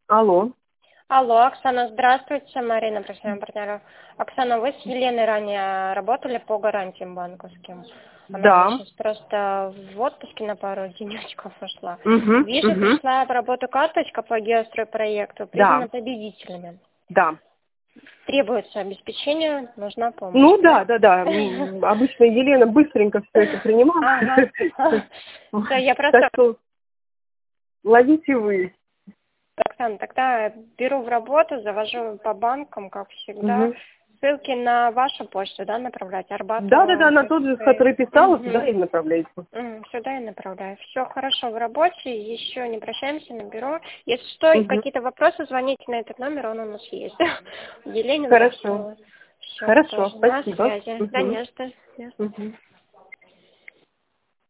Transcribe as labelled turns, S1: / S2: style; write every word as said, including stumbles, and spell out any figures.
S1: Алло.
S2: Алло, Оксана, здравствуйте, Марина, профессиональный партнер. Оксана, вы с Еленой ранее работали по гарантиям банковским? Она у
S1: Да.
S2: нас сейчас просто в отпуске на пару денечков ушла.
S1: Угу,
S2: Вижу,
S1: угу.
S2: пришла в работу карточка по геостройпроекту,
S1: Да,
S2: признана победителями.
S1: да.
S2: Требуется обеспечение, нужна помощь,
S1: Ну
S2: да?
S1: да, да, да. М, Обычно Елена быстренько все это принимала.
S2: Ага. Да, я
S1: Так
S2: просто,
S1: что ловите вы.
S2: Оксана, тогда беру в работу, завожу по банкам, как всегда.
S1: Мгм.
S2: Ссылки на вашу почту, да, направлять?
S1: Да, да, да,
S2: Арбатова,
S1: на тот же, который писала, туда
S2: Угу.
S1: и направляйте.
S2: Сюда и направляю. Все хорошо в работе, еще не прощаемся, наберу. Если что,
S1: Мгм.
S2: какие-то вопросы, звоните на этот номер, он у нас есть. Еленин
S1: Хорошо.
S2: Все
S1: Хорошо,
S2: тоже на
S1: спасибо.
S2: связи. Да
S1: Мгм.
S2: не что. Не что.
S1: Мгм.